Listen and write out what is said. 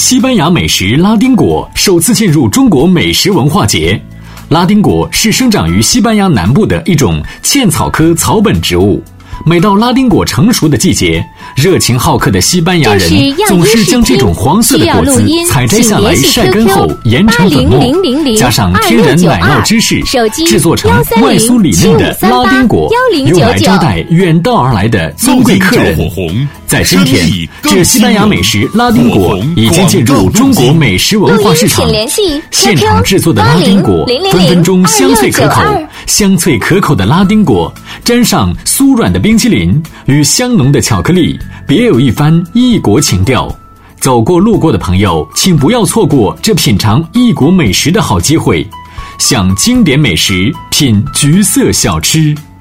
西班牙美食拉丁果首次进入中国美食文化节。拉丁果是生长于西班牙南部的一种茜草科草本植物。每到拉丁果成熟的季节，热情好客的西班牙人总是将这种黄色的果子采摘下来晒干后研成粉末，加上天然奶酪芝士，制作成外酥里嫩的拉丁果，用来招待远道而来的尊贵客人。在今天，这西班牙美食拉丁果已经进入中国美食文化市场。现场制作的拉丁果分分钟香脆可口，香脆可口的拉丁果沾上酥软的冰淇淋与香浓的巧克力，别有一番异国情调。走过路过的朋友，请不要错过这品尝异国美食的好机会，享经典美食，品橘色小吃。